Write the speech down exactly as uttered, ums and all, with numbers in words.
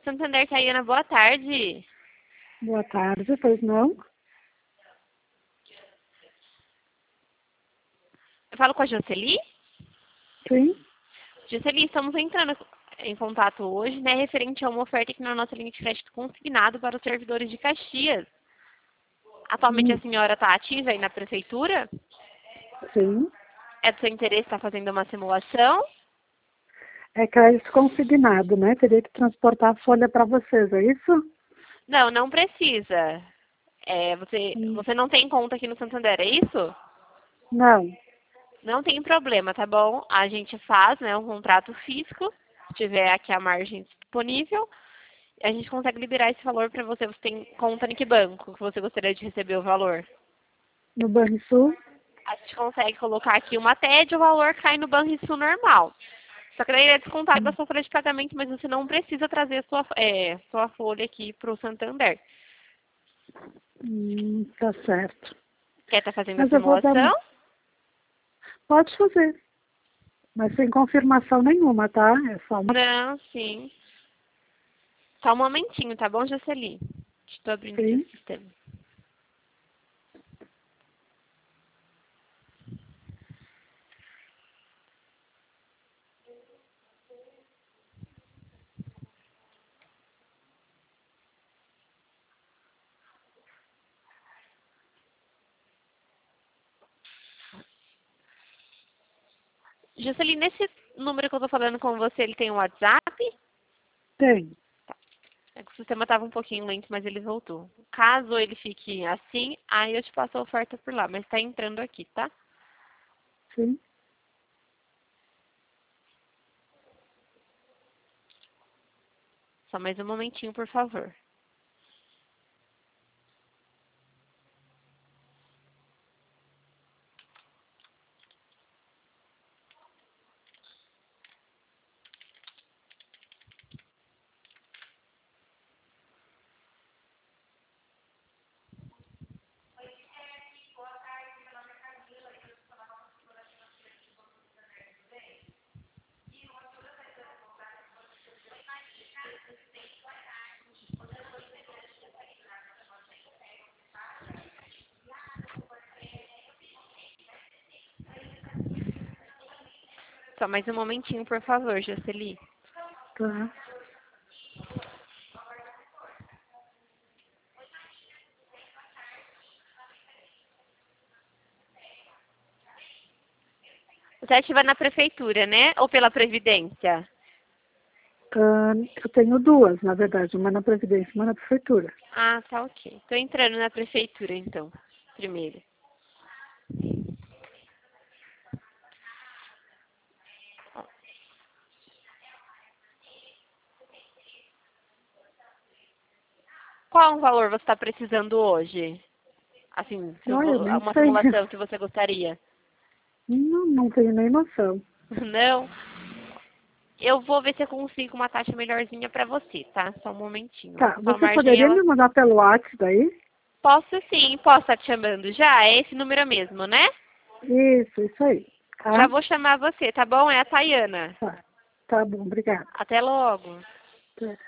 Santander, Tayana, boa tarde. Boa tarde, pois não? Eu falo com a Jocely? Sim. Jocely, estamos entrando em contato hoje, né, referente a uma oferta aqui na nossa linha de crédito consignado para os servidores de Caxias. Atualmente Hum, a senhora está ativa aí na prefeitura? sim. É do seu interesse estar fazendo uma simulação? É crédito consignado, né? Teria que transportar a folha para vocês, é isso? Não, não precisa. É, você, Hum, você não tem conta aqui no Santander, é isso? não. Não tem problema, tá bom? A gente faz, né, um contrato físico, se tiver aqui a margem disponível, a gente consegue liberar esse valor para você. Você tem conta em que banco que você gostaria de receber o valor? No Banrisul? A gente consegue colocar aqui uma T E D e o valor cai no Banrisul normal. Só que daí ele é descontado da Hum, sua folha de pagamento, mas você não precisa trazer sua, é, sua folha aqui para o Santander. hum, tá certo. Quer estar fazendo a Mas eu vou dar simulação? uma... Pode fazer, mas sem confirmação nenhuma, tá? É só uma... Não, sim. Só um momentinho, tá bom, Jocely? Estou abrindo aqui Sim. o sistema. Jocely, nesse número que eu tô falando com você, ele tem um WhatsApp? Tem. É que o sistema estava um pouquinho lento, mas ele voltou. Caso ele fique assim, aí eu te passo a oferta por lá, mas tá entrando aqui, tá? Sim. Só mais um momentinho, por favor. Só mais um momentinho, por favor, Jocely. Tá. Você ativa na prefeitura, né? Ou pela Previdência? Ah, eu tenho duas, na verdade. Uma na Previdência e uma na Prefeitura. Ah, tá ok. Tô entrando na prefeitura, então. Primeiro. Qual o valor você está precisando hoje? Assim, se eu Não, eu vou- nem uma sei. simulação que você gostaria. Não, não tenho nem noção. Não? Eu vou ver se eu consigo uma taxa melhorzinha pra você, tá? Só um momentinho. Tá, A sua você margem, poderia ela... me mandar pelo WhatsApp daí? Posso sim, posso estar te chamando já? É esse número mesmo, né? Isso, isso aí. Já Tá? vou chamar você, tá bom? É a Tayana. Tá. Tá bom, obrigada. Até logo. Até.